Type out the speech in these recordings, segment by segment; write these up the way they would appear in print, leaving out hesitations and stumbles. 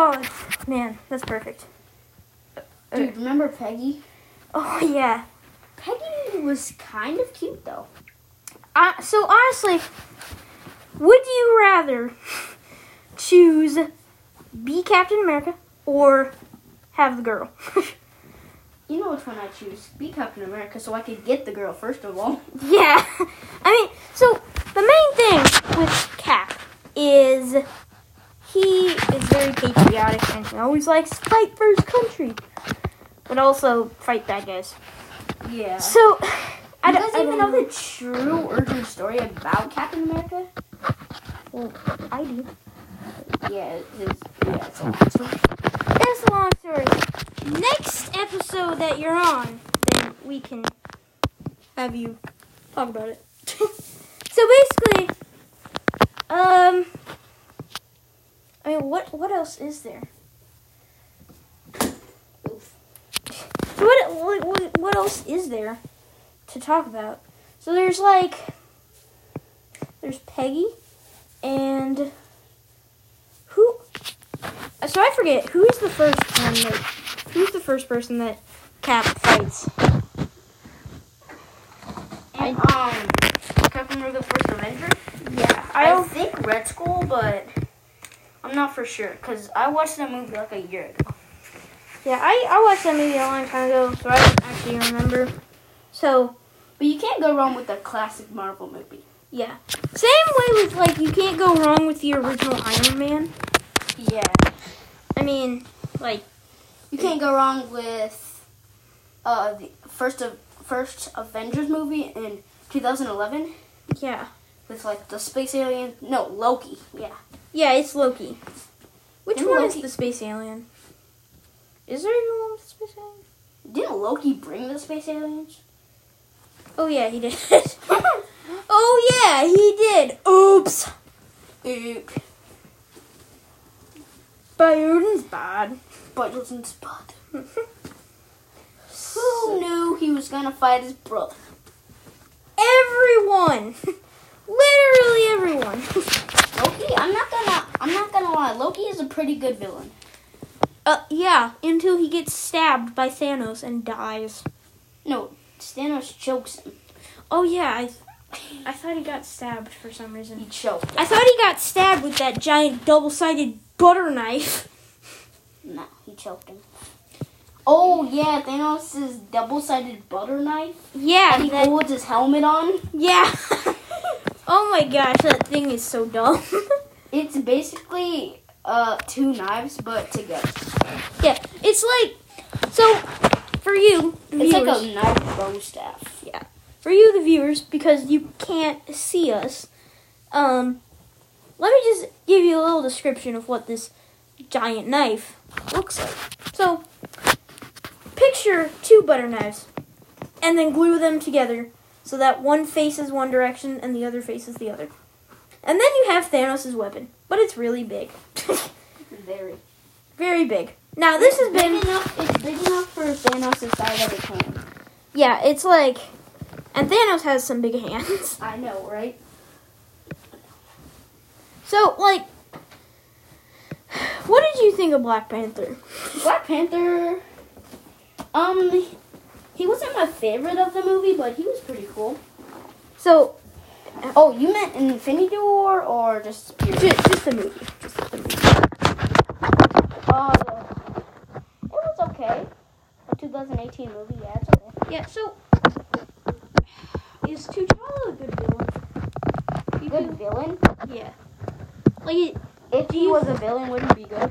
Oh, man, that's perfect. Dude, remember Peggy? Oh, yeah. Peggy was kind of cute, though. So, honestly, would you rather choose be Captain America or have the girl? You know which one I choose. Be Captain America so I could get the girl, first of all. Yeah. I mean, so the main thing with Cap is he is very patriotic and he always likes to fight for his country, but also fight bad guys. Yeah. So, I don't even know the true origin story about Captain America. Well, I do. Yeah, it's a long story. It's a long story. Next episode that you're on, then we can have you talk about it. So basically, I mean, what else is there? So what else is there to talk about? So there's Peggy, and who? So I forget who's the first person that Cap fights. Captain America: First Avenger. Yeah, I think Red Skull, but I'm not for sure because I watched that movie like a year ago. Yeah, I watched that movie a long time ago, so I don't actually remember. So, but you can't go wrong with the classic Marvel movie. Yeah. Same way with, you can't go wrong with the original Iron Man. Yeah. I mean, you can't go wrong with the first Avengers movie in 2011. Yeah. With, the space alien. No, Loki. Yeah. Yeah, it's Loki. Which Didn't one Loki- is the space alien? Is there even one with the space alien? Didn't Loki bring the space aliens? Oh, yeah, he did. Oh, yeah, he did. Oops. Biden's bad. Biden's bad. Who knew he was gonna fight his brother? Everyone. Literally everyone. Loki, I'm not gonna lie. Loki is a pretty good villain. Yeah, until he gets stabbed by Thanos and dies. No, Thanos chokes him. Oh, yeah, I thought he got stabbed for some reason. He choked him. I thought he got stabbed with that giant double-sided butter knife. No, he choked him. Oh, yeah, Thanos' double-sided butter knife. Yeah. And he holds his helmet on. Yeah. Oh my gosh, that thing is so dumb. It's basically two knives, but together. Yeah, it's so for you, the It's viewers, like a knife bow staff. Yeah. For you, the viewers, because you can't see us, let me just give you a little description of what this giant knife looks like. So, picture two butter knives, and then glue them together so that one faces one direction and the other faces the other. And then you have Thanos' weapon, but it's really big. Very. Very big. Now, this has been... It's big enough for Thanos' size of his hand. Yeah, it's and Thanos has some big hands. I know, right? So, what did you think of Black Panther? Black Panther, he wasn't my favorite of the movie, but he was pretty cool. So... Oh, you meant Infinity War or just... Just the movie. Just the movie. It was okay. A 2018 movie, yeah, it's okay. Yeah, so... Is T'Challa a good villain? Good villain? Yeah. If he was a villain, wouldn't be good.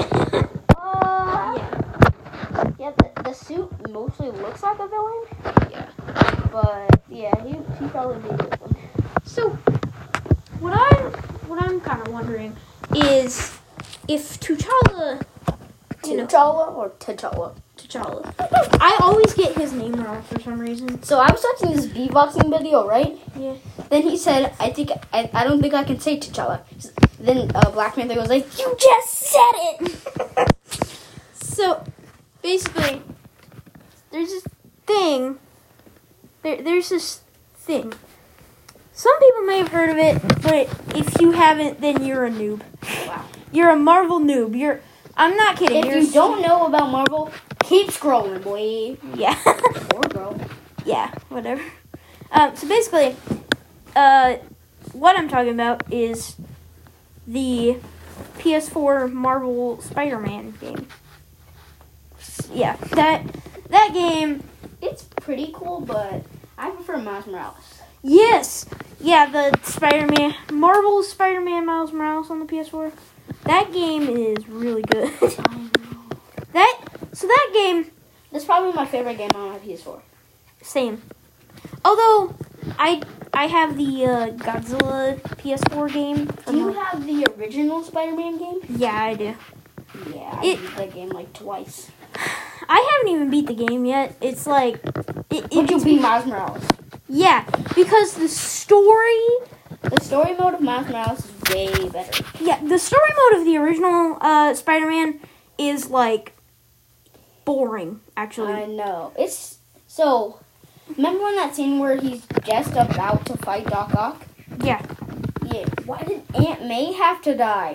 Yeah. Yeah, the suit mostly looks like a villain. Yeah. But, yeah, he probably be a good one. So, what I'm kind of wondering is if T'Challa... T'Challa or T'Challa? T'Challa. I always get his name wrong for some reason. So I was watching this beatboxing video, right? Yeah. Then he said, I don't think I can say T'Challa. Then Black Panther was like, you just said it! So, basically, there's this thing. There's this thing. Some people may have heard of it, but if you haven't, then you're a noob. Wow. You're a Marvel noob. I'm not kidding. If you don't know about Marvel, keep scrolling, boy. Yeah. Or girl. Yeah, whatever. So basically, what I'm talking about is the PS4 Marvel Spider-Man game. Yeah, that game. It's pretty cool, but I prefer Miles Morales. Yes, yeah, the Marvel Spider-Man Miles Morales on the PS4. That game is really good. I know. That game. That's probably my favorite game on my PS4. Same. Although I have the Godzilla PS4 game. Do you have the original Spider-Man game? Yeah, I do. Yeah, I beat that game like twice. I haven't even beat the game yet. It's like... Would you beat Miles Morales? Yeah, because the story... The story mode of Miles Morales is way better. Yeah, the story mode of the original Spider-Man is, like, boring, actually. I know. It's... So, remember in that scene where he's just about to fight Doc Ock? Yeah. Yeah. Why did Aunt May have to die?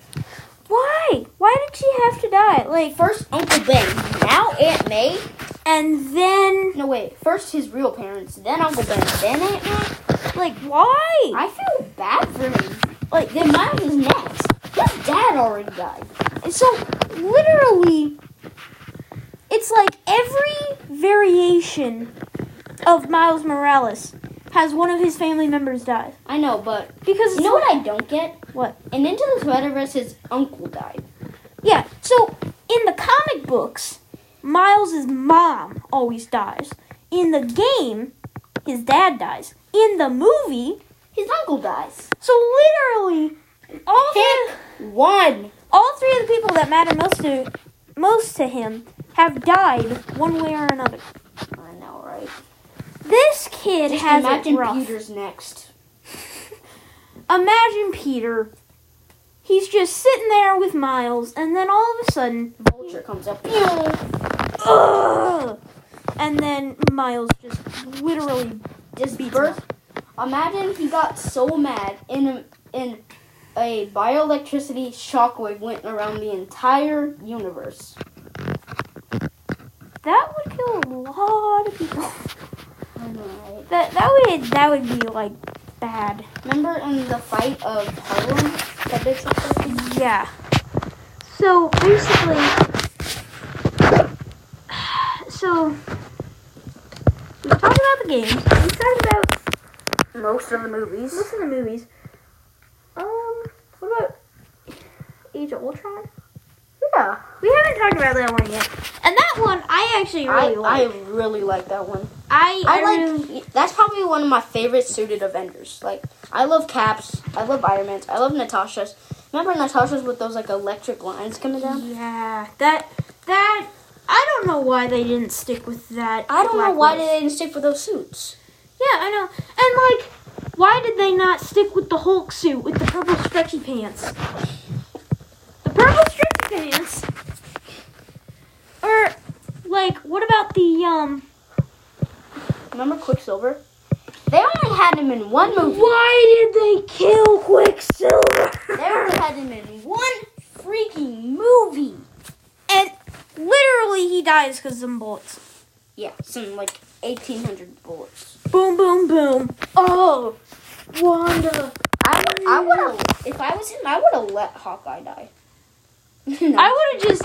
Why? Why did she have to die? Like, First Uncle Ben, now Aunt May. and then... No, wait. First his real parents, then Uncle Ben, then Aunt May. Like, why? I feel bad for him. Like, then Miles is next. His dad already died. So, literally, it's like every variation of Miles Morales has one of his family members die. I know, but Because you know what I don't get? What? In Into the Spider-Verse, his uncle died. Yeah, so in the comic books, Miles' mom always dies. In the game, his dad dies. In the movie, His uncle dies. so literally, all Pick one. three of the people that matter most to him have died one way or another. I know, right? This kid Just has imagine it rough. Peter's next. Imagine Peter. He's just sitting there with Miles, and then all of a sudden, Vulture comes up. ugh, and then Miles just literally Just beats burst. him up. Imagine he got so mad in a bioelectricity shockwave went around the entire universe. That would kill a lot of people. I know, right? That would be like bad. Remember in the fight of Harlem? That did something? Yeah. So basically, we talked about the games. We talked about Most of the movies. most of the movies. What about Age of Ultron? Yeah. We haven't talked about that one yet. And that one I actually really I like. really like that one. I like really, that's probably one of my favorite suited Avengers. Like I love Caps, I love Iron Man's, I love Natasha's. Remember Natasha's with those like electric lines coming down? yeah, that I don't know why they didn't stick with that. I don't know Black why Widow. they didn't stick with those suits. Yeah, I know. And like, why did they not stick with the Hulk suit with the purple stretchy pants? The purple stretchy pants. Or like, what about the Remember Quicksilver? They only had him in one movie. Why did they kill Quicksilver? They only had him in one freaking movie. And literally, he dies because of some bullets. Yeah, some like 1,800 bullets. Boom, boom, boom. Oh, Wanda. I would have, if I was him, I would have let Hawkeye die. No. I would have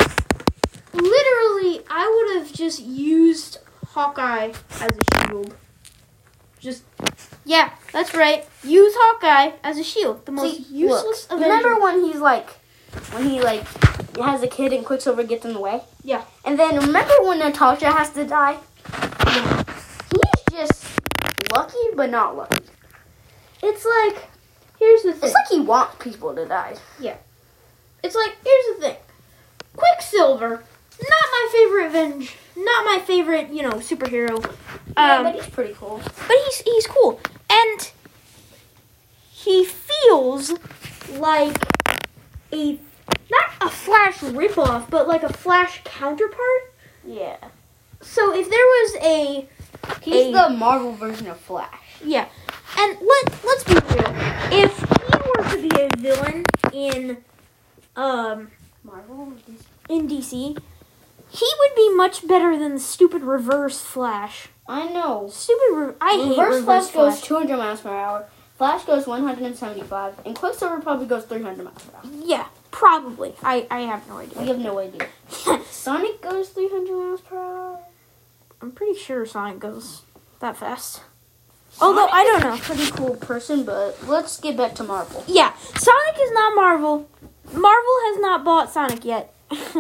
just used Hawkeye as a shield. Yeah, that's right. Use Hawkeye as a shield. The most useless look, Avenger. remember when he has a kid and Quicksilver gets in the way? Yeah. And then remember when Natasha has to die? Yeah. He's just lucky, but not lucky. It's like, here's the thing. It's like he wants people to die. It's like, here's the thing. Quicksilver, not my favorite not my favorite, superhero. Yeah, but he's pretty cool. But he's cool. And he feels like not a Flash ripoff, but like a Flash counterpart. Yeah. So if there was He's the Marvel version of Flash. Yeah. And let's be real. If he were to be a villain in Marvel or DC? in DC, he would be much better than the stupid Reverse Flash. I know. I hate Reverse Flash goes Flash. 200 miles per hour. Flash goes 175, and Quicksilver probably goes 300 miles per hour. Yeah, probably. I have no idea. We have no idea. Sonic goes 300 miles per hour. I'm pretty sure Sonic goes that fast. Although, I don't know. Pretty cool person, but let's get back to Marvel. Yeah, Sonic is not Marvel. Marvel has not bought Sonic yet.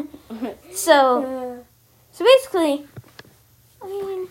So basically, I mean,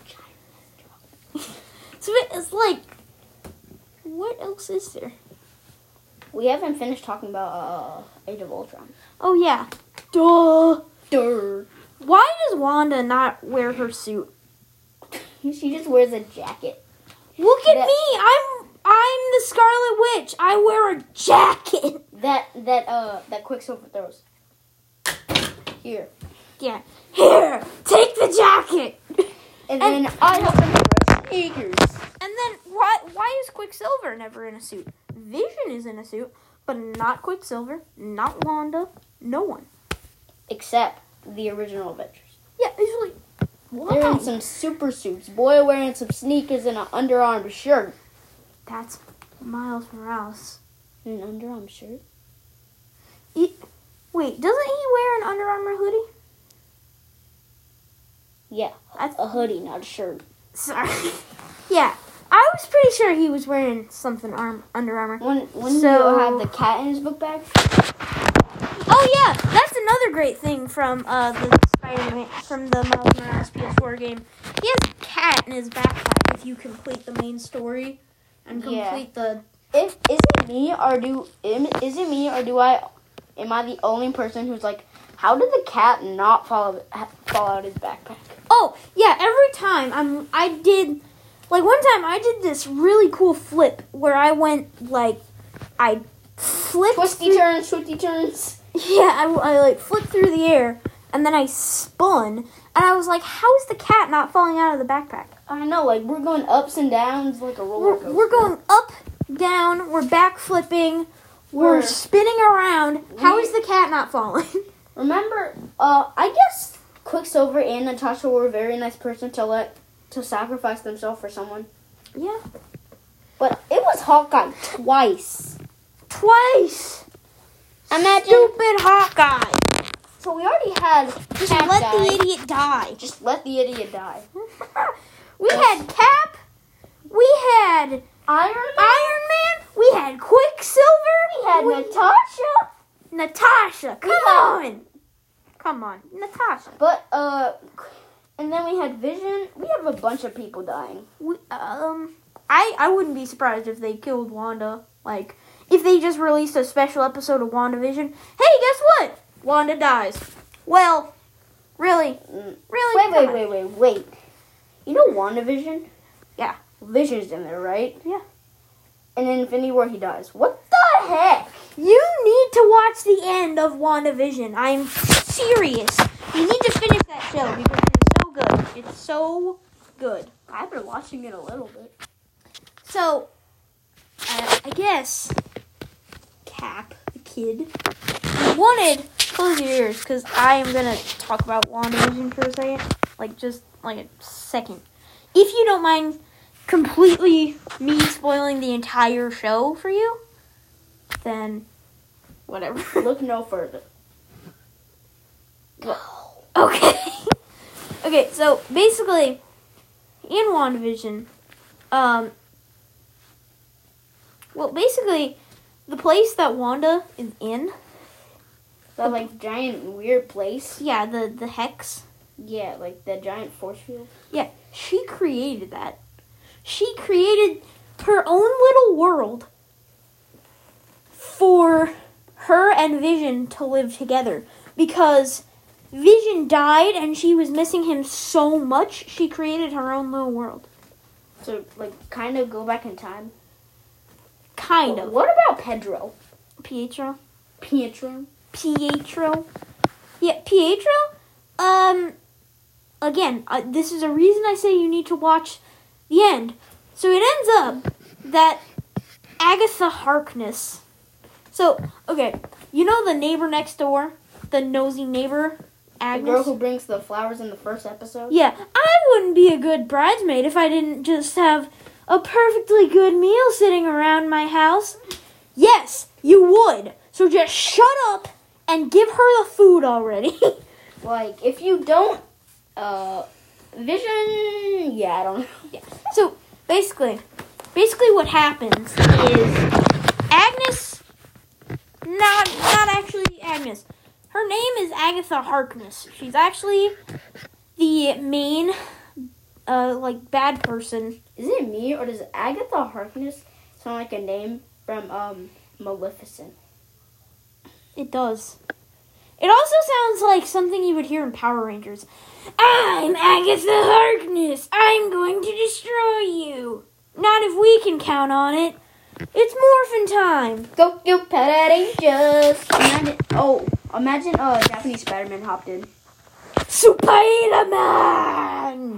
so it's like, what else is there? We haven't finished talking about Age of Ultron. Oh yeah, duh. Durr. Why does Wanda not wear her suit? She just wears a jacket. Look at me, I'm the Scarlet Witch. I wear a jacket. That Quicksilver throws. Here. Yeah. Here, take the jacket. And then I have some sneakers. And then why is Quicksilver never in a suit? Vision is in a suit, but not Quicksilver, not Wanda, no one. Except the original Avengers. Yeah, it's like, why? They're in some super suits. Boy wearing some sneakers and an underarm shirt. That's Miles Morales. An underarm shirt? Wait, doesn't he wear an Under Armour hoodie? Yeah, a hoodie, not a shirt. Sorry. Yeah, I was pretty sure he was wearing something Under Armour. When So- you have the cat in his book bag? Oh yeah, that's another great thing from the Spider-Man, from the Miles Morales PS4 game. He has a cat in his backpack if you complete the main story and complete the. Is it me or am I the only person who's like, how did the cat not fall out his backpack? Oh yeah, every time one time I did this really cool flip where I went I flipped Twisty turns. Yeah, I flipped through the air and then I spun and I was like, how is the cat not falling out of the backpack? I know, we're going ups and downs like a roller coaster. We're going up, down, we're back flipping, we're spinning around. How is the cat not falling? Remember, I guess Quicksilver and Natasha were a very nice person to sacrifice themselves for someone. Yeah. But it was Hawkeye twice. Imagine. Stupid Hawkeye. So we already had Just Cap let die. the idiot die. Just let the idiot die. We had Cap. We had Iron Man. We had Quicksilver. We had Natasha. Natasha. Come on, Natasha. But and then we had Vision. We have a bunch of people dying. I wouldn't be surprised if they killed Wanda. If they just released a special episode of WandaVision. Hey, guess what? Wanda dies. Well, really? Wait. You know WandaVision? Yeah. Vision's in there, right? Yeah. And in Infinity War, he dies. What the heck? You need to watch the end of WandaVision. I'm serious. You need to finish that show because it's so good. It's so good. I've been watching it a little bit. So, I guess Cap, the kid, close your ears because I am going to talk about WandaVision for a second. Just a second. If you don't mind completely me spoiling the entire show for you, then whatever. Look no further. Okay. Okay, so basically, in WandaVision, the place that Wanda is in, That giant weird place. yeah, the Hex, Yeah, that giant force field. yeah, she created that. She created her own little world for her and Vision to live together because Vision died and she was missing him so much, she created her own little world. So, kind of go back in time. Kind of. What about Pedro? Pietro? Pietro? Yeah, Pietro? Again, this is a reason I say you need to watch the end. So it ends up that Agatha Harkness. So, okay, you know the neighbor next door the nosy neighbor, The Agnes. girl who brings the flowers in the first episode. Yeah, I wouldn't be a good bridesmaid if I didn't just have a perfectly good meal sitting around my house. Yes, you would. So just shut up and give her the food already. Like, if you don't, Vision, yeah, I don't know. Yeah. So basically what happens is Agnes, not actually Agnes. Her name is Agatha Harkness. She's actually the main, bad person. Is it me, or does Agatha Harkness sound like a name from, Maleficent? It does. It also sounds like something you would hear in Power Rangers. I'm Agatha Harkness. I'm going to destroy you. Not if we can count on it. It's morphin' time. Go, you Power Rangers! Imagine, Japanese Spider-Man hopped in. Spider-Man!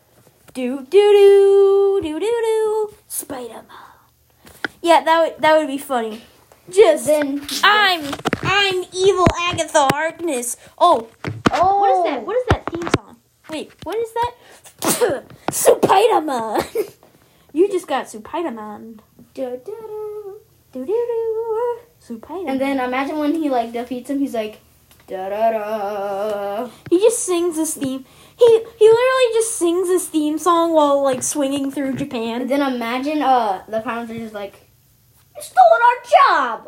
Do-do-do, do-do-do, Spider-Man. Yeah, that would be funny. I'm evil Agatha Harkness. Oh, what is that? What is that theme song? Wait, what is that? Spider-Man. You just got Spider-Man. Do-do-do. Do-do-do. Spider-Man. And then imagine when he, defeats him, he's like, da-da-da. He just sings this theme. He literally just sings this theme song while, swinging through And Japan. then imagine, the Power Rangers like, you stole our job!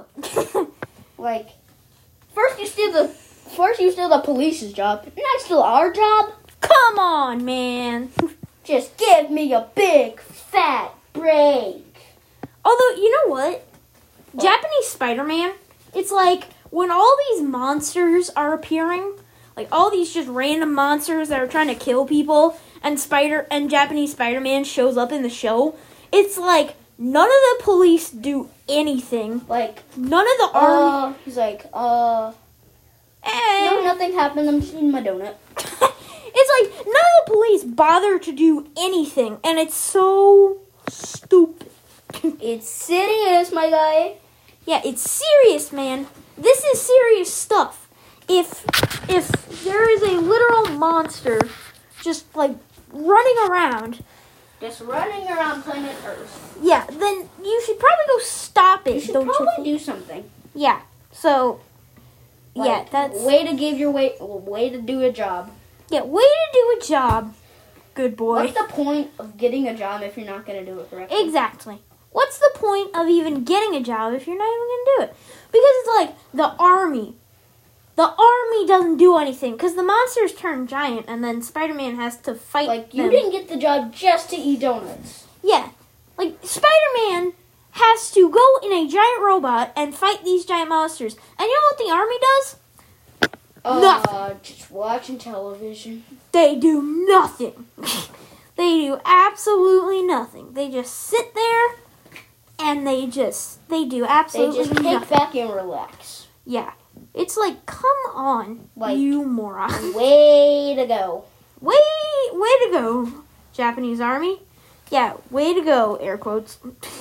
First you steal the police's job, and now steal our job? Come on, man. Just give me a big, fat break. Although, you know what? Japanese Spider-Man, it's like when all these monsters are appearing, all these just random monsters that are trying to kill people, and Japanese Spider-Man shows up in the show, it's like none of the police do anything. None of the army. He's like, no, nothing happened. I'm just eating my donut. It's like none of the police bother to do anything, and it's so stupid. It's serious, my guy. Yeah, it's serious, man. This is serious stuff. If there is a literal monster just running around. Just running around planet Earth. Yeah, then you should probably go stop it. You should don't probably you think? do something. Yeah. So, that's way to do a job. Yeah, way to do a job. Good boy. What's the point of getting a job if you're not going to do it correctly? Exactly. What's the point of even getting a job if you're not even going to do it? Because it's like the army. The army doesn't do anything because the monsters turn giant and then Spider-Man has to fight you them. didn't get the job just to eat donuts. Yeah. Spider-Man has to go in a giant robot and fight these giant monsters. And you know what the army does? Nothing. Just watching television. They do nothing. They do absolutely nothing. They just sit there and they do absolutely nothing. They just kick back and relax. Yeah. It's like, come on, you moron. Way to go. Way to go, Japanese army. Yeah, way to go, air quotes.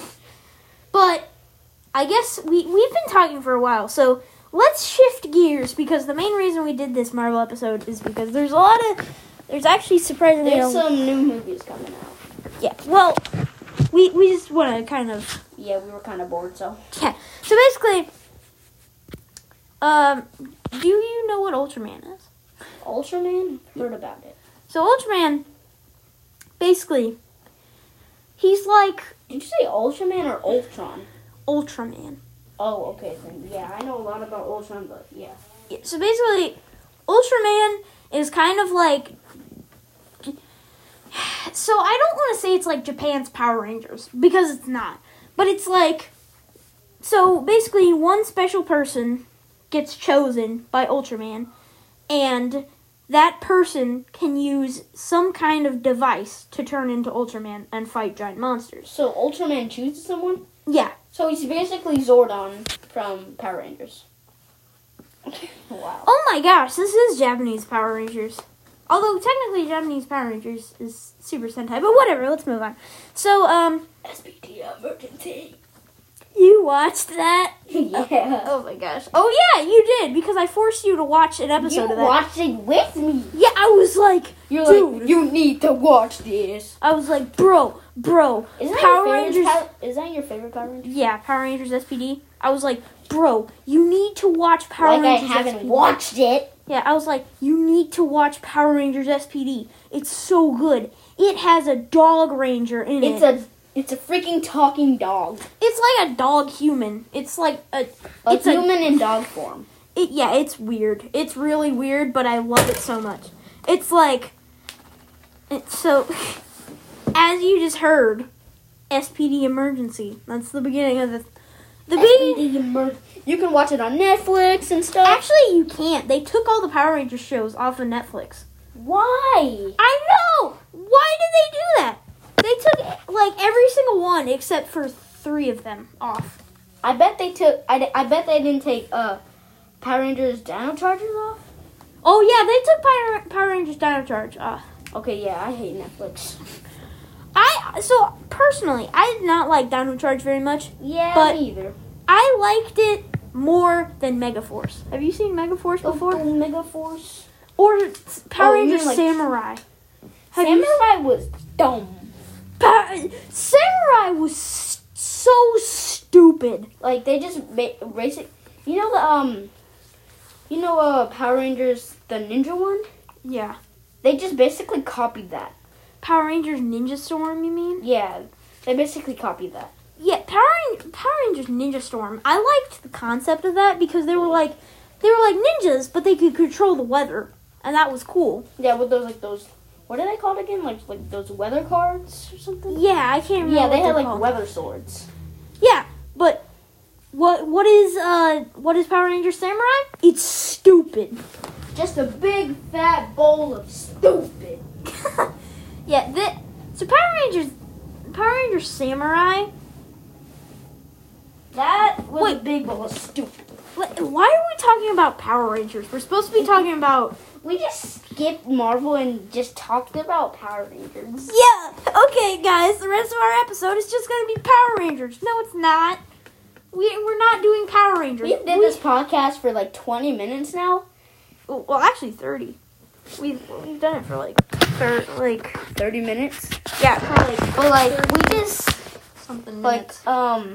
But I guess we've been talking for a while, so let's shift gears because the main reason we did this Marvel episode is because there's actually surprisingly there's some new movies coming out. Yeah, well, we just want to kind of... Yeah, we were kind of bored, so... Yeah, so basically... do you know what Ultraman is? Ultraman? Heard about it. So Ultraman, basically, he's like... Did you say Ultraman or Ultron? Ultraman. Oh, okay then. Yeah, I know a lot about Ultron, but yeah. So basically, Ultraman is kind of like... So I don't want to say it's like Japan's Power Rangers, because it's not. But it's like... So basically, one special person gets chosen by Ultraman, and that person can use some kind of device to turn into Ultraman and fight giant monsters. So Ultraman chooses someone? Yeah. So he's basically Zordon from Power Rangers. Wow. Oh my gosh, this is Japanese Power Rangers. Although technically Japanese Power Rangers is Super Sentai, but whatever, let's move on. So, SPT emergency. You watched that? Yeah. Oh my gosh. Oh yeah, you did because I forced you to watch an episode of that. You watched it with me. Yeah, I was like, You're dude. like, you need to watch this. I was like, bro. Is that your favorite Power Rangers? Yeah, Power Rangers SPD. I was like, bro, you need to watch Power Like Rangers I haven't SPD. watched it. Yeah, I was like, you need to watch Power Rangers SPD. It's so good. It has a dog ranger in it. It's a freaking talking dog. It's like a dog human. It's like It's human in dog form. It's weird. It's really weird, but I love it so much. It's like, so, as you just heard, SPD Emergency. That's the beginning of the beginning. You can watch it on Netflix and stuff. Actually, you can't. They took all the Power Rangers shows off of Netflix. Why? I know! Why did they do that? They took, like, every single one except for 3 of them off. I bet they didn't take Power Rangers Dino Chargers off. Oh, yeah, they took Power Rangers Dino Charge off. Okay, yeah, I hate Netflix. So, personally, I did not like Dino Charge very much. Yeah, but me either. I liked it more than Megaforce. Have you seen Megaforce before? Megaforce? Or Power you mean, Rangers like, Samurai. Samurai was dumb. Samurai was so stupid. Like, they just race it. You know Power Rangers, the Ninja one? Yeah. They just basically copied that. Power Rangers Ninja Storm, you mean? Yeah, they basically copied that. Yeah, Power Rangers Ninja Storm. I liked the concept of that because they were like ninjas, but they could control the weather, and that was cool. Yeah, with those what are they called again? Like those weather cards or something? Yeah, I can't remember. Yeah, they what had they're like called. weather swords. Yeah, but what is Power Rangers Samurai? It's stupid. Just a big fat bowl of stupid. Yeah, so Power Rangers Samurai. That was a big bowl of stupid. Why are we talking about Power Rangers? We're supposed to be talking about. We just skipped Marvel and just talked about Power Rangers. Yeah. Okay, guys. The rest of our episode is just gonna be Power Rangers. No, it's not. We're not doing Power Rangers. We did this podcast for like 20 minutes now. Well, actually 30. We've done it for like 30 minutes. Yeah, for like. But like we just Something like minutes.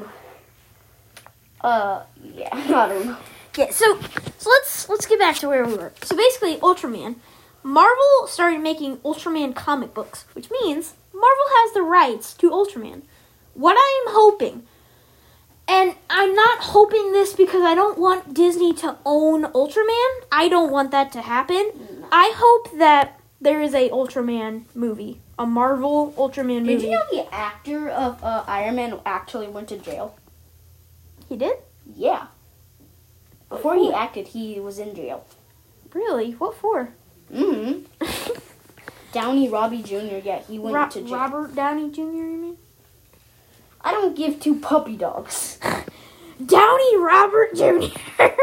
yeah, I don't know. Yeah, so let's get back to where we were. So basically, Ultraman. Marvel started making Ultraman comic books, which means Marvel has the rights to Ultraman. What I am hoping, and I'm not hoping this because I don't want Disney to own Ultraman. I don't want that to happen. No. I hope that there is a Ultraman movie, a Marvel Ultraman movie. Did you know the actor of Iron Man actually went to jail? He did? Yeah. Before he acted, he was in jail. Really? What for? Mm-hmm. Downey Robbie Jr., yeah, he went to jail. Robert Downey Jr., you mean? I don't give 2 puppy dogs. Downey Robert Jr.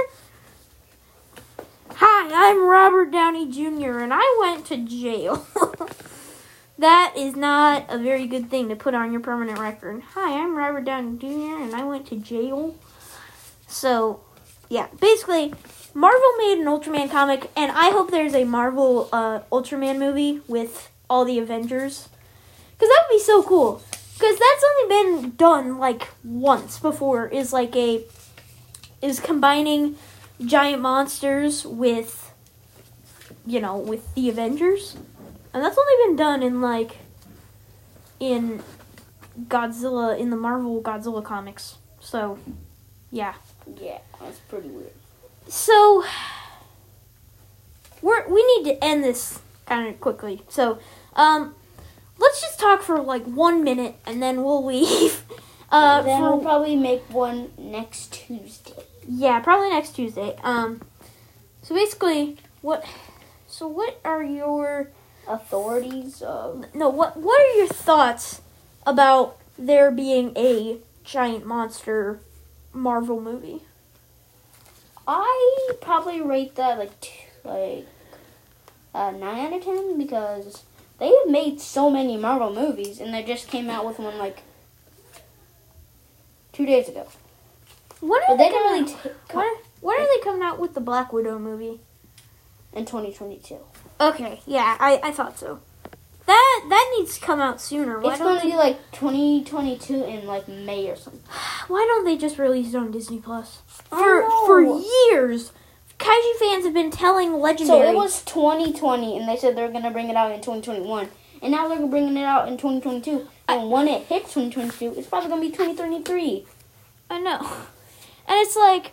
Hi, I'm Robert Downey Jr. and I went to jail. That is not a very good thing to put on your permanent record. Hi, I'm Robert Downey Jr. and I went to jail. So, yeah, basically, Marvel made an Ultraman comic, and I hope there's a Marvel Ultraman movie with all the Avengers. Because that would be so cool. Because that's only been done, like, once before, is combining giant monsters with, with the Avengers. And that's only been done in Godzilla, in the Marvel Godzilla comics. So, yeah. Yeah, that's pretty weird. So, we need to end this kind of quickly. So, let's just talk for 1 minute and then we'll leave. Then we'll probably make one next Tuesday. Yeah, probably next Tuesday. So basically, what are your authorities of... No, what are your thoughts about there being a giant monster Marvel movie? I probably rate that 9 out of 10 because they have made so many Marvel movies and they just came out with one 2 days ago. When But are they they didn't coming really out? When are they coming out with the Black Widow movie? in 2022. Okay, yeah, I thought so. That needs to come out sooner. It's going to be like 2022 in like May or something. Why don't they just release it on Disney Plus? I For know. years, Kaiju fans have been telling Legendary. So it was 2020, and they said they're going to bring it out in 2021. And now they're bringing it out in 2022. And when it hits 2022, it's probably going to be 2023. I know. And it's like,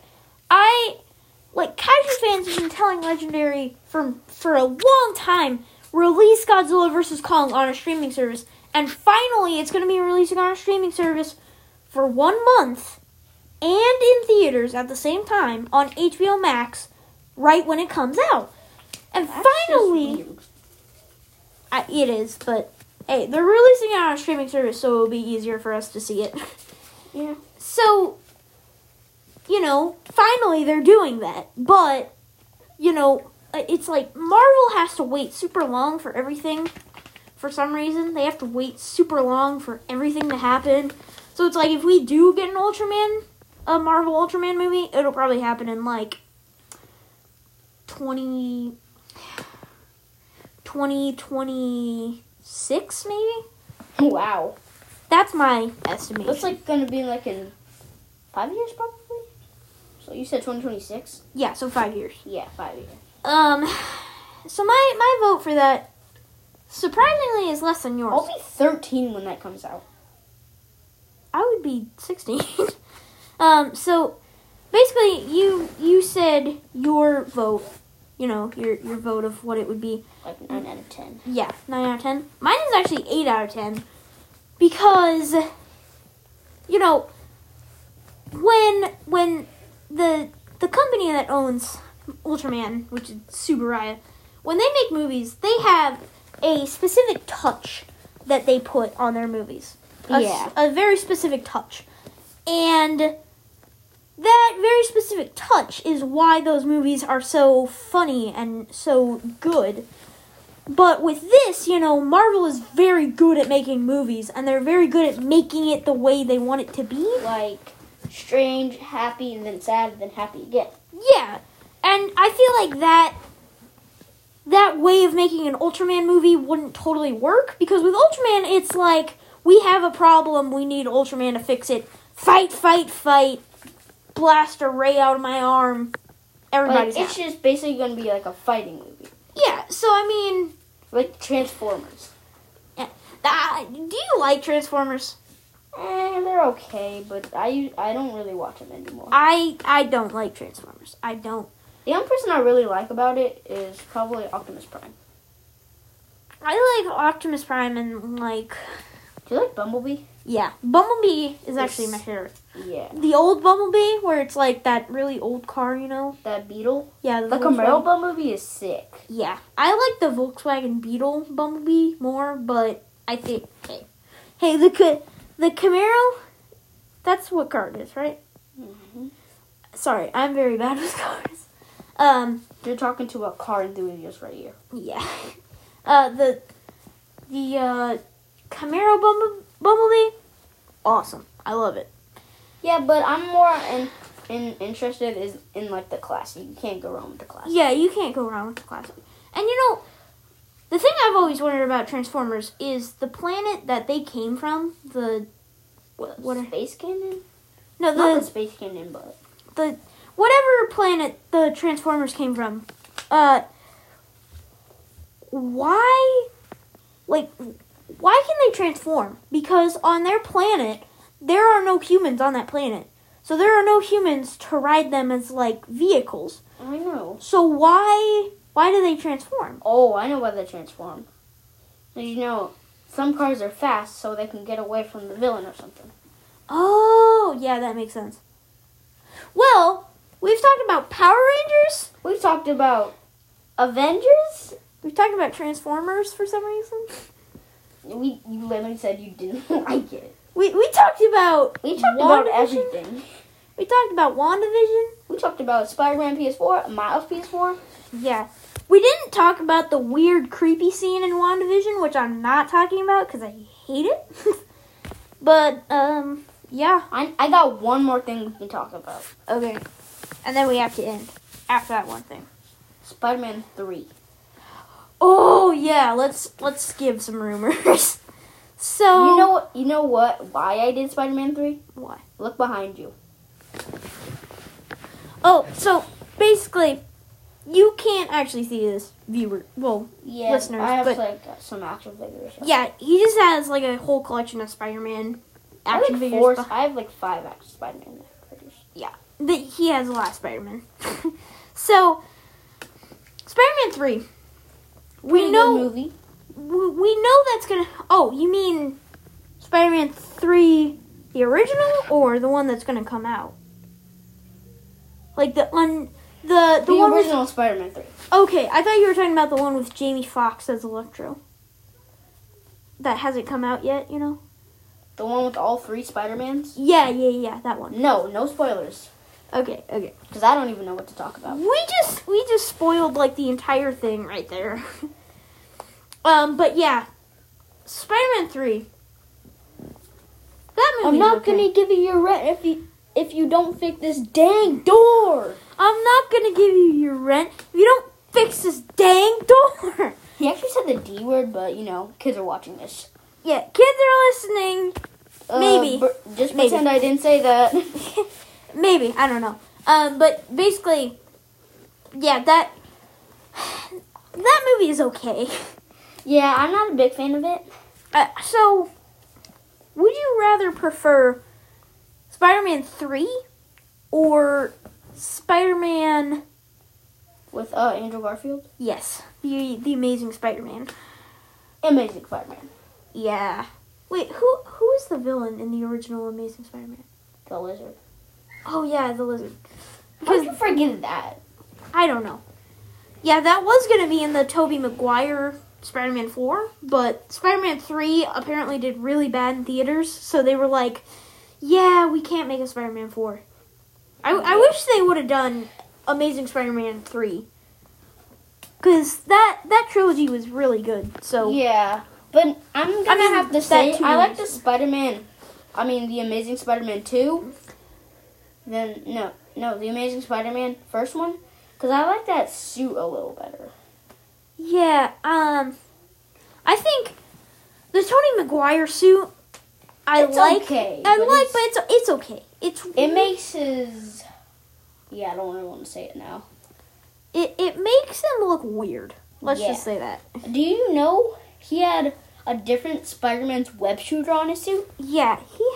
Kaiju fans have been telling Legendary for a long time, release Godzilla vs. Kong on a streaming service. And finally, it's going to be releasing on a streaming service for 1 month and in theaters at the same time on HBO Max right when it comes out. And That's finally, just weird. it is, but hey, they're releasing it on a streaming service, so it'll be easier for us to see it. Yeah. So, finally they're doing that. But, it's like Marvel has to wait super long for everything. For some reason, they have to wait super long for everything to happen. So it's like if we do get a Marvel Ultraman movie, it'll probably happen in like 2026 maybe? Wow. That's my estimation. That's like going to be like in 5 years probably? So you said 2026? Yeah, so 5 years. Yeah, 5 years. So my vote for that, surprisingly, is less than yours. I'll be 13 when that comes out. I would be 16. So basically, you said your vote, your vote of what it would be. Like 9 out of 10. Yeah, 9 out of 10. Mine is actually 8 out of 10 because, when the company that owns Ultraman, which is Subaraya, when they make movies, they have a specific touch that they put on their movies. A very specific touch. And that very specific touch is why those movies are so funny and so good. But with this, Marvel is very good at making movies, and they're very good at making it the way they want it to be. Like strange, happy, and then sad, and then happy again. Yeah, and I feel like that way of making an Ultraman movie wouldn't totally work, because with Ultraman, it's like, we have a problem, we need Ultraman to fix it. Fight, fight, fight. Blast a ray out of my arm. Everybody's It's just basically going to be like a fighting movie. Yeah, so I mean... Like Transformers. Yeah. Do you like Transformers? They're okay, but I don't really watch them anymore. I don't like Transformers. I don't. The only person I really like about it is probably Optimus Prime. I like Optimus Prime and like... Do you like Bumblebee? Yeah, Bumblebee is actually my favorite. Yeah. The old Bumblebee, where it's like that really old car, That Beetle? Yeah, The Camaro Bumblebee is sick. Yeah, I like the Volkswagen Beetle Bumblebee more, but I think... Hey, the Camaro, that's what car it is, right? Mm-hmm. Sorry, I'm very bad with cars. You're talking to a car enthusiast right here. Yeah. The Camaro Bumblebee, awesome. I love it. Yeah, but I'm more interested in like the classic. You can't go wrong with the classic. Yeah, you can't go wrong with the classic. And the thing I've always wondered about Transformers is the planet that they came from. What Space Cannon? No, Not the Space Cannon, but the whatever planet the Transformers came from. Why can they transform? Because on their planet, there are no humans on that planet. So there are no humans to ride them as, like, vehicles. I know. So why do they transform? Oh, I know why they transform. Some cars are fast so they can get away from the villain or something. Oh, yeah, that makes sense. Well, we've talked about Power Rangers. We've talked about Avengers. We've talked about Transformers for some reason. You literally said you didn't like it. We talked about about everything. We talked about WandaVision. We talked about Spider-Man PS4, Miles PS4. Yeah. We didn't talk about the weird, creepy scene in WandaVision, which I'm not talking about because I hate it. But, Yeah. I got one more thing we can talk about. Okay. And then we have to end after that one thing. Spider-Man 3. Oh yeah, let's give some rumors. So You know what? Why I did Spider-Man 3? Why? Look behind you. Oh, so basically, you can't actually see this, listeners. I have but some action figures. yeah, he just has like a whole collection of Spider-Man action figures. I have like 5 action Spider-Man figures. He has a lot of Spider-Man. So, Spider-Man 3. Pretty good movie. We know that's gonna. Oh, you mean Spider-Man 3, the original, or the one that's gonna come out? Like the one original with, Spider-Man 3. Okay, I thought you were talking about the one with Jamie Foxx as Electro. That hasn't come out yet, you know? The one with all 3 Spider-Mans? Yeah, that one. No spoilers. Okay. Because I don't even know what to talk about. We just spoiled like the entire thing right there. But yeah, Spider-Man 3. That movie. I'm not gonna give you your rent if you don't fix this dang door. I'm not gonna give you your rent if you don't fix this dang door. He actually said the D word, but kids are watching this. Yeah, kids are listening. Maybe. Just Maybe. pretend I didn't say that. Maybe, I don't know. But basically, yeah, that movie is okay. Yeah, I'm not a big fan of it. So, would you rather prefer Spider-Man 3 or Spider-Man... With Andrew Garfield? Yes, the Amazing Spider-Man. Amazing Spider-Man. Yeah. Wait, who is the villain in the original Amazing Spider-Man? The Lizard. Oh, yeah, the Lizard. How did you forget that? I don't know. Yeah, that was going to be in the Tobey Maguire Spider-Man 4, but Spider-Man 3 apparently did really bad in theaters, so they were like, yeah, we can't make a Spider-Man 4. I wish they would have done Amazing Spider-Man 3, because that trilogy was really good, so... Yeah, but I'm going to have to say, I like the the Amazing Spider-Man 2, then, the Amazing Spider-Man first one, because I like that suit a little better. Yeah, I think the Tobey Maguire suit, It's okay, but it's okay. It makes his... Yeah, I don't really want to say it now. It makes him look weird. Let's just say that. Do you know he had a different Spider-Man's web shooter on his suit? Yeah, he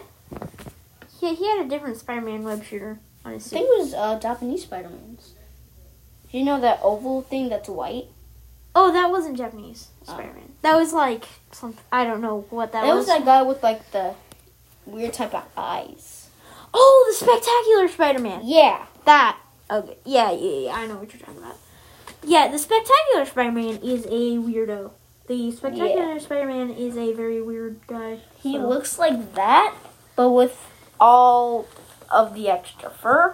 had a different Spider-Man web shooter on his suit. I think it was Japanese Spider-Man's. Do you know that oval thing that's white? Oh, that wasn't Japanese Spider-Man. That was like some... I don't know what that was. That was that guy with like the weird type of eyes. Oh, the Spectacular Spider-Man. Yeah. That. Okay. Yeah, I know what you're talking about. Yeah, the Spectacular Spider-Man is a weirdo. The Spectacular Spider-Man is a very weird guy. He looks like that, but with all of the extra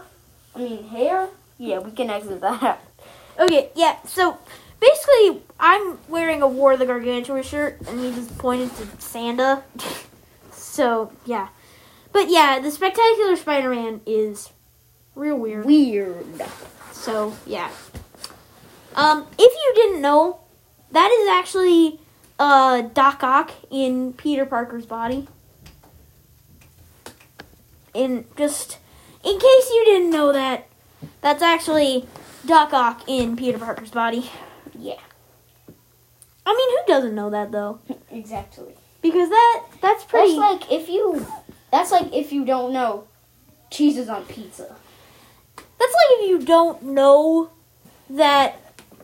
hair. Yeah, we can exit that out. Okay, yeah, so basically, I'm wearing a War of the Gargantua shirt, and he just pointed to Santa. So, yeah. But yeah, the Spectacular Spider-Man is real weird. So, yeah. If you didn't know, that is actually Doc Ock in Peter Parker's body. In case you didn't know that, that's actually Doc Ock in Peter Parker's body. Yeah. I mean, who doesn't know that, though? Exactly. Because that's pretty... That's like if you don't know cheese is on pizza. That's like if you don't know that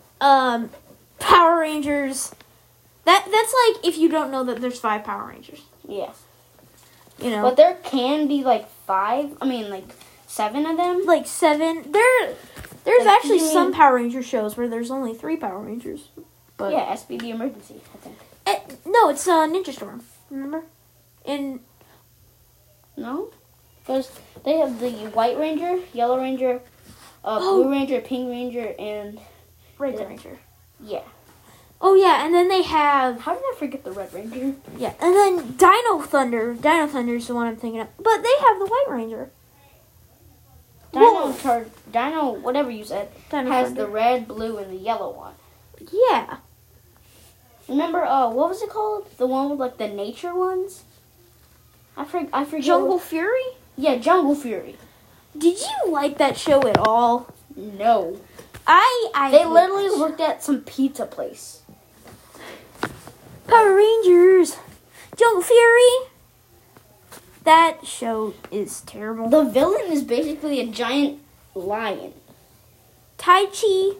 Power Rangers... That's like if you don't know that there's 5 Power Rangers. Yeah. You know? But there can be like 7 of them. Like 7. There's actually some Power Ranger shows where there's only 3 Power Rangers. But yeah, SPD Emergency, I think. No, it's Ninja Storm. Remember? No? Because they have the White Ranger, Yellow Ranger, Blue Ranger, Pink Ranger, and... Red Ranger. Yeah. Oh yeah, and then they have. How did I forget the Red Ranger? Yeah, and then Dino Thunder. Dino Thunder is the one I'm thinking of, but they have the White Ranger. Dino, whatever you said, Dino has Thunder. the red, blue, and the yellow one. Yeah. Remember, what was it called? The one with like the nature ones. I forget. Jungle Fury. Yeah, Jungle Fury. Did you like that show at all? No. They literally worked at some pizza place. Power Rangers, Jungle Fury. That show is terrible. The villain is basically a giant lion. Tai Chi,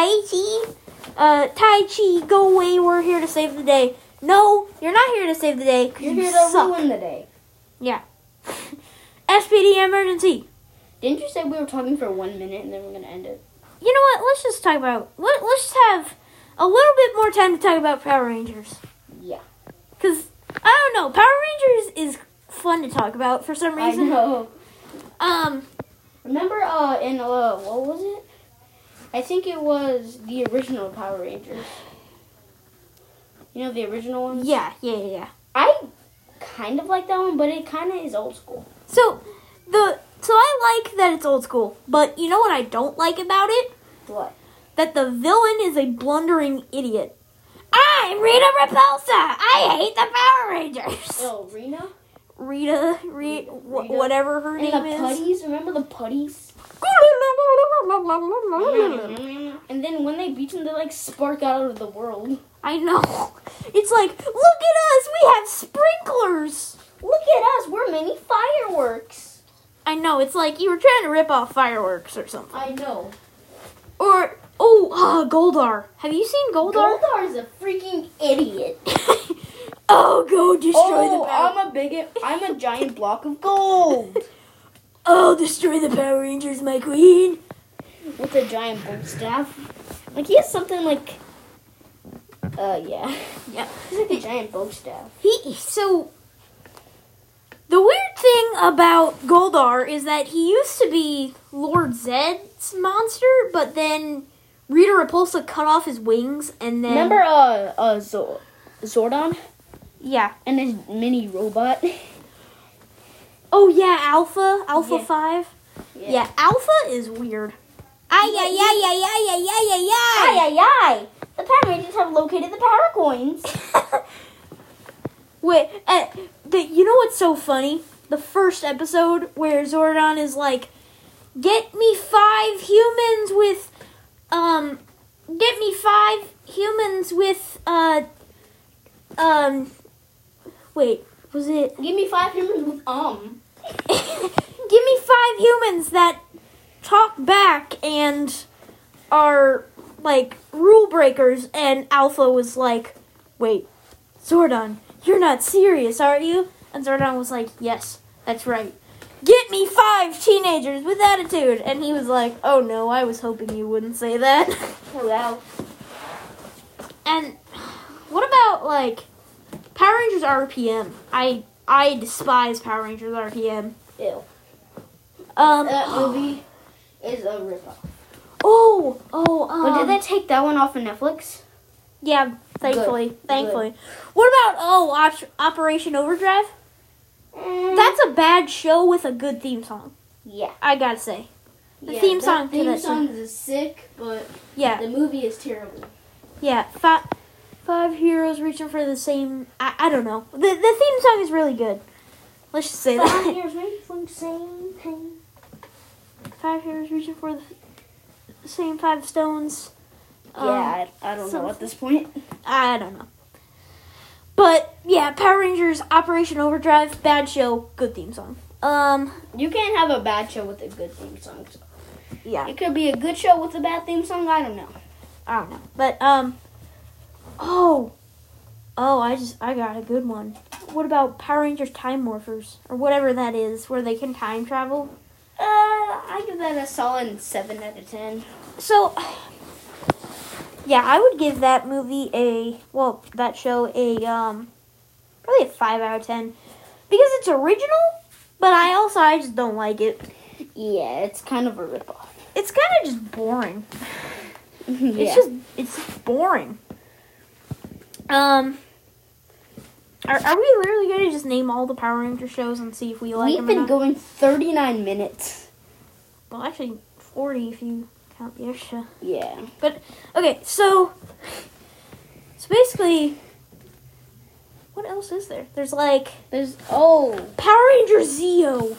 go away. We're here to save the day. No, you're not here to save the day. You're here to ruin the day. Yeah. SPD emergency. Didn't you say we were talking for 1 minute and then we're gonna end it? You know what? Let's just talk about. Let's just have a little bit more time to talk about Power Rangers. Yeah. Cause I don't know, Power Rangers is fun to talk about for some reason. I know. Remember in what was it? I think it was the original Power Rangers. You know the original ones? Yeah. I kind of like that one, but it kind of is old school. So I like that it's old school, but you know what I don't like about it? What? That the villain is a blundering idiot. I'm Rita Repulsa. I hate the Power Rangers. Oh, Rita, whatever her name is. And the putties, remember the putties? And then when they beat them, they like spark out of the world. I know. It's like, look at us, we have sprinklers. Look at us, we're mini fireworks. I know, it's like you were trying to rip off fireworks or something. I know. Or, Goldar. Have you seen Goldar? Goldar is a freaking idiot. Oh, go destroy the Power. I'm a giant block of gold. Oh, destroy the Power Rangers, my queen. With a giant bolt staff. Like, he has something like... yeah. Yeah. He's like a giant bolt staff. So, the weird thing about Goldar is that he used to be Lord Zed's monster, but then Rita Repulsa cut off his wings, and then... Remember, Zordon? Yeah. And his mini robot? Oh, yeah, Alpha Yeah. 5. Yeah, Alpha is weird. Ay. The Power Rangers have located the power coins. Wait, you know what's so funny? The first episode where Zordon is like, get me 5 humans with, wait, was it? Give me 5 humans with, Give me 5 humans that talk back and are, like, rule breakers, and Alpha was like, wait, Zordon, you're not serious, are you? And Zordon was like, yes, that's right. Get me 5 teenagers with attitude. And he was like, oh no, I was hoping you wouldn't say that. Wow. And what about, like, Power Rangers RPM? I despise Power Rangers RPM. Ew. That movie is a ripoff. But did they take that one off of Netflix? Yeah, thankfully. Good. What about, Operation Overdrive? That's a bad show with a good theme song. Yeah. I gotta say. The theme song to that song is sick, but yeah. The movie is terrible. Yeah, 5 heroes reaching for the same... I don't know. The theme song is really good. Let's just say 5 that. heroes reaching for the same thing. 5 heroes reaching for the same 5 stones. Yeah, I don't know at this point. I don't know. But, yeah, Power Rangers Operation Overdrive, bad show, good theme song. You can't have a bad show with a good theme song. So. Yeah. It could be a good show with a bad theme song, I don't know. But, I got a good one. What about Power Rangers Time Morphers? Or whatever that is, where they can time travel? I give that a solid 7 out of 10. So, yeah, I would give that movie that show probably a 5 out of 10. Because it's original, but I just don't like it. Yeah, it's kind of a ripoff. It's kind of just boring. Yeah. It's boring. Are we literally going to just name all the Power Ranger shows and see if we like them? We've been going 39 minutes. Well, actually, 40 if you count the extra. Yeah. But, okay, so basically, what else is there? There's Power Ranger Zeo.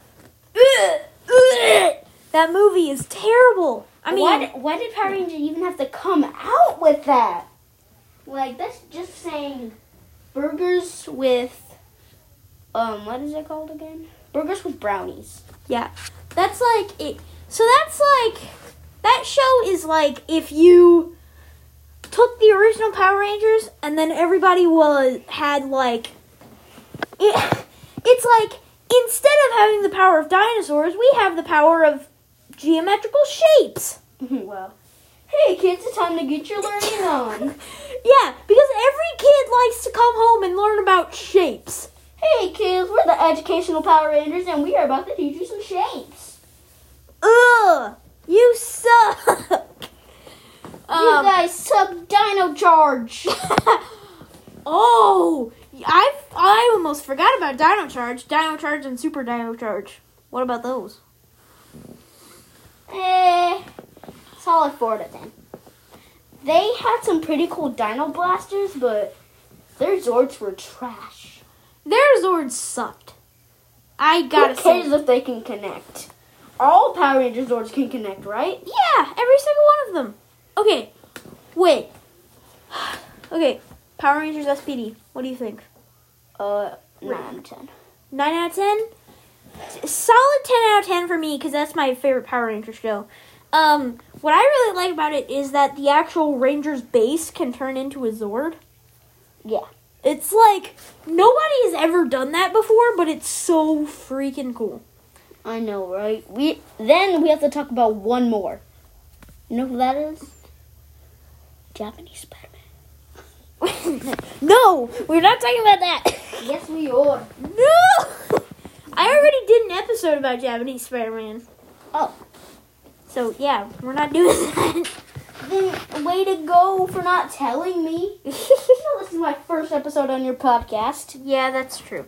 That movie is terrible. I mean, why did Power Ranger even have to come out with that? Like, that's just saying burgers with, what is it called again? Burgers with brownies. Yeah. That's like it. So that's like, that show is like if you took the original Power Rangers and then everybody had like, it's like, instead of having the power of dinosaurs, we have the power of geometrical shapes. Well, hey kids, it's time to get your learning on. Yeah, because every kid likes to come home and learn about shapes. Hey kids, we're the educational Power Rangers and we are about to teach you some shapes. Ugh, you suck. You guys suck Dino Charge. Oh, I almost forgot about Dino Charge and Super Dino Charge. What about those? Solid 4 out of 10. They had some pretty cool Dino Blasters, but their Zords were trash. Their Zords sucked. I gotta say. Who cares if they can connect? All Power Ranger Zords can connect, right? Yeah, every single one of them. Okay, wait. Okay, Power Rangers SPD. What do you think? 9 out of 10. 9 out of 10? Solid 10 out of 10 for me, because that's my favorite Power Ranger show. What I really like about it is that the actual Ranger's base can turn into a Zord. Yeah. It's like, nobody has ever done that before, but it's so freaking cool. I know, right? Then we have to talk about one more. You know who that is? Japanese Spider-Man. No, we're not talking about that. Yes, we are. No! I already did an episode about Japanese Spider-Man. Oh. So, yeah, we're not doing that. Then, way to go for not telling me. You know, this is my first episode on your podcast. Yeah, that's true.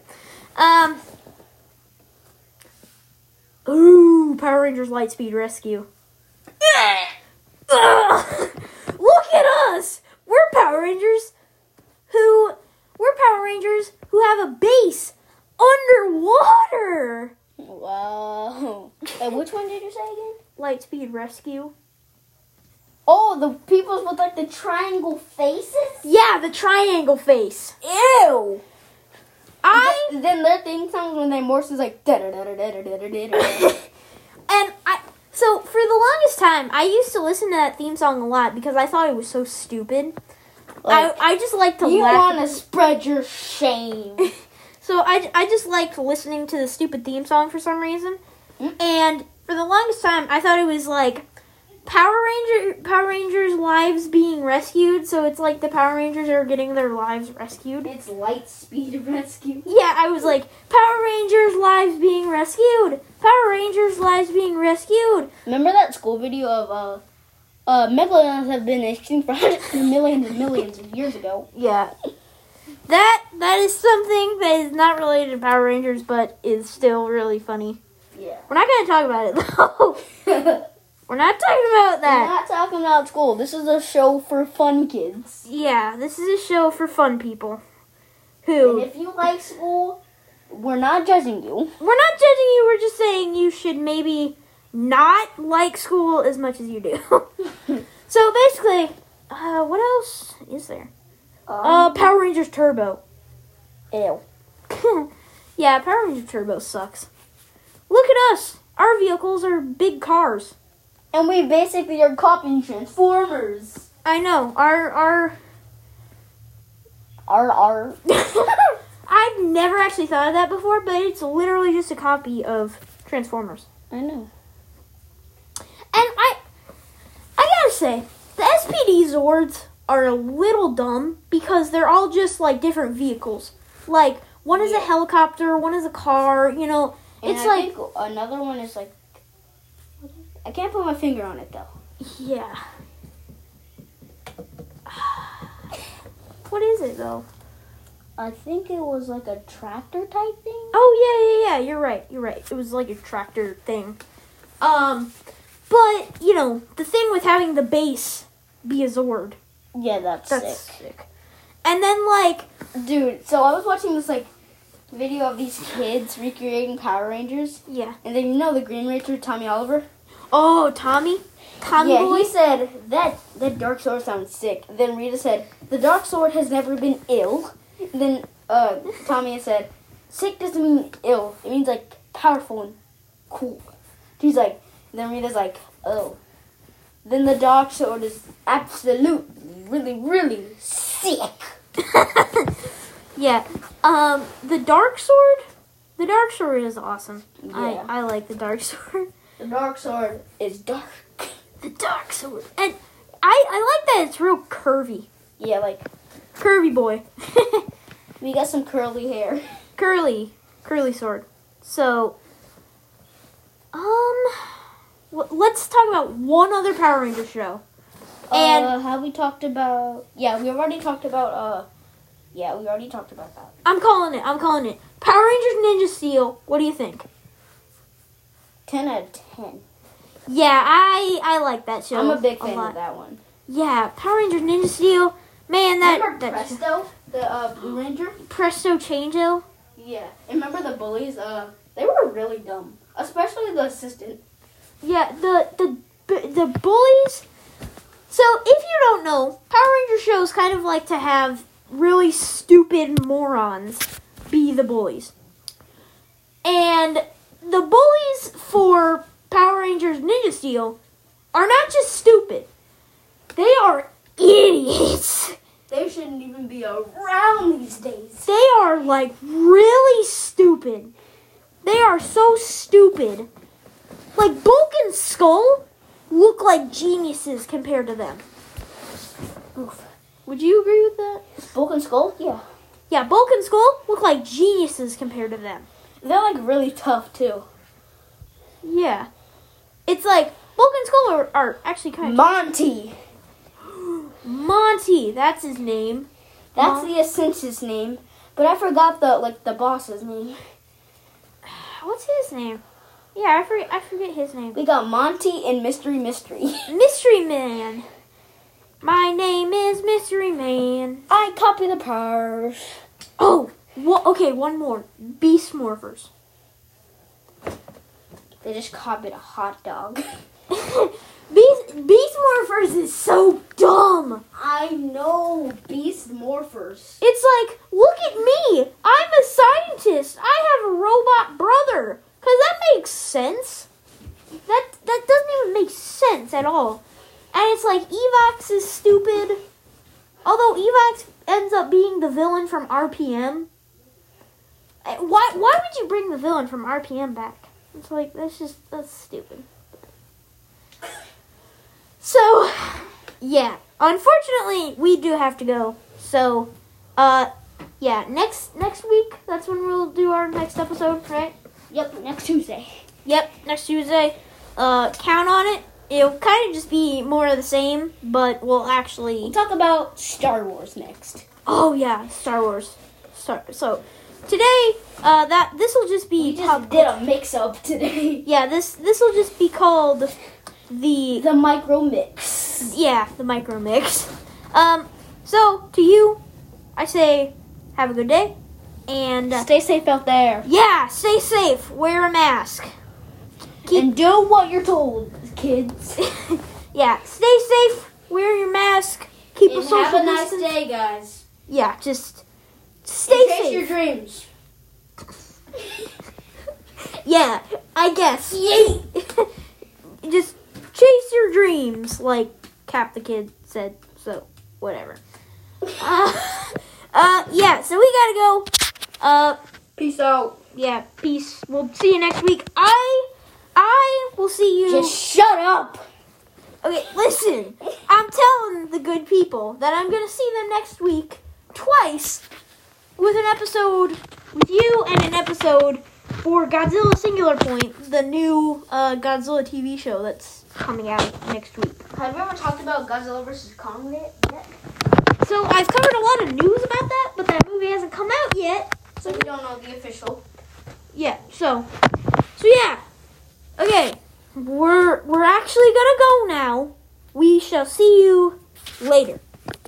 Ooh, Power Rangers Lightspeed Rescue. Look at us! We're Power Rangers who have a base underwater. Wow. Which one did you say again? Lightspeed Rescue. Oh, the peoples with like the triangle faces? Yeah, the triangle face. Ew. Then their theme song when they morph is like da da da da da da da da. And so for the longest time, I used to listen to that theme song a lot because I thought it was so stupid. Like, I just like to laugh. You want to spread your shame. So I just liked listening to the stupid theme song for some reason. And for the longest time, I thought it was like Power Rangers' lives being rescued. So it's like the Power Rangers are getting their lives rescued. It's Lightspeed Rescue. Yeah, I was like, Power Rangers' lives being rescued. Power Rangers' lives being rescued. Remember that school video of Megalodons have been extinct for hundreds of millions and millions of years ago? Yeah. That is something that is not related to Power Rangers, but is still really funny. Yeah. We're not going to talk about it, though. We're not talking about that. We're not talking about school. This is a show for fun kids. Yeah, this is a show for fun people. Who? And if you like school, we're not judging you. We're not judging you. We're just saying you should maybe not like school as much as you do. So basically, what else is there? Power Rangers Turbo. Ew. Yeah, Power Rangers Turbo sucks. Look at us. Our vehicles are big cars. And we basically are copying Transformers. I know. Our I've never actually thought of that before, but it's literally just a copy of Transformers. I know. And I gotta say, the SPD Zords are a little dumb because they're all just like different vehicles. Like one is a helicopter, one is a car. You know, and it's I think another one is like. I can't put my finger on it though. Yeah. What was it though? I think it was like a tractor type thing. Oh yeah. You're right. It was like a tractor thing. But the thing with having the base be a Zord. Yeah, that's sick. And then dude, so I was watching this video of these kids recreating Power Rangers. Yeah. And then the Green Ranger, Tommy Oliver. Oh, Tommy boy? He said that Dark Sword sounds sick. Then Rita said the Dark Sword has never been ill. And then Tommy said sick doesn't mean ill. It means powerful and cool. He's then Rita's oh. Then the Dark Sword is absolutely really, really sick. Yeah. The Dark Sword is awesome. Yeah. I like the Dark Sword. The Dark Sword is dark. The Dark Sword. And I like that it's real curvy. Yeah, curvy boy. We got some curly hair. Curly sword. So, let's talk about one other Power Ranger show. And have we talked about? Yeah, we already talked about. We already talked about that. I'm calling it. Power Rangers Ninja Steel. What do you think? 10 out of 10. Yeah, I like that show. I'm a big fan of that one. Yeah, Power Rangers Ninja Steel. Man, remember Presto, the Blue Ranger? Presto Changeo? Yeah. And remember the bullies? They were really dumb. Especially the assistant. Yeah, the bullies. So, if you don't know, Power Ranger shows kind of like to have really stupid morons be the bullies. And the bullies for Power Rangers Ninja Steel are not just stupid. They are idiots. They shouldn't even be around these days. They are really stupid. They are so stupid. Bulk and Skull look like geniuses compared to them. Oof. Would you agree with that? Bulk and Skull? Yeah. Yeah, Bulk and Skull look like geniuses compared to them. They're really tough too. Yeah. It's Bulk and Skull are actually kind of Monty. Monty, that's his name. That's the Ascension's name, but I forgot the boss's name. What's his name? Yeah, I forget his name. We got Monty and Mystery. Mystery Man. My name is Mystery Man. I copy the powers. Oh, okay, one more. Beast Morphers. They just copied a hot dog. Beast Morphers is so dumb. I know, Beast Morphers. It's look at me. I'm a scientist. I have a robot brother. Because that makes sense. That doesn't even make sense at all. And it's Evox is stupid. Although Evox ends up being the villain from RPM. Why would you bring the villain from RPM back? It's that's stupid. So, yeah. Unfortunately, we do have to go. So, yeah, next week, that's when we'll do our next episode, right? Yep, next Tuesday. Yep, next Tuesday. Count on it. It'll kind of just be more of the same, but we'll talk about Star Wars next. Oh yeah, Star Wars. So today, this will just be. We just did a mix-up today. Yeah, this will just be called the micro mix. Yeah, the micro mix. So to you, I say, have a good day. And stay safe out there. Yeah, stay safe. Wear a mask. And do what you're told, kids. Yeah, stay safe. Wear your mask. Keep a social distance. Have a nice day, guys. Yeah, just stay safe. Chase your dreams. Yeah, I guess. Yay! Just chase your dreams, like Cap the Kid said. So, whatever. Yeah, so we gotta go. Peace out. Yeah, peace. We'll see you next week. I will see you. Just shut up. Okay, listen. I'm telling the good people that I'm gonna see them next week twice with an episode with you and an episode for Godzilla Singular Point, the new Godzilla TV show that's coming out next week. Have you ever talked about Godzilla vs. Kong yet? So I've covered a lot of news about that, but that movie hasn't come out yet. So we don't know the official. Yeah, so yeah. Okay, we're actually gonna go now. We shall see you later.